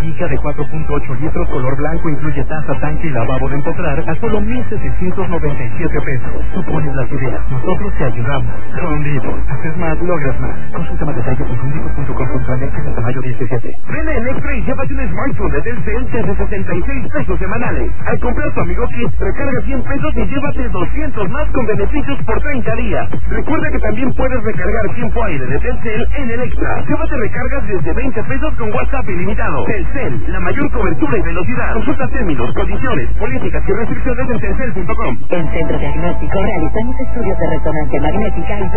Erika de 4.8 litros color blanco incluye taza, tanque y lavabo de empotrar a solo 1,797 pesos. Tú pones las ideas, nosotros te ayudamos. Home Depot. Haces más, logras más. Consulta más detalles en homedepot.com.mx hasta mayo 17. Ven a Electra y llévate un smartphone de Telcel desde 76 pesos semanales. Al comprar tu Amigo Kit, recarga 100 pesos y llévate 200 más con beneficios por 30 días. Recuerda que también puedes recargar tiempo aire de Telcel en Electra. Llévate recargas desde 20 pesos con WhatsApp ilimitado. Telcel, la mayor cobertura y velocidad. Consulta términos, condiciones, políticas y restricciones en telcel.com. En Centro Diagnóstico realizamos estudios de resonancia magnética y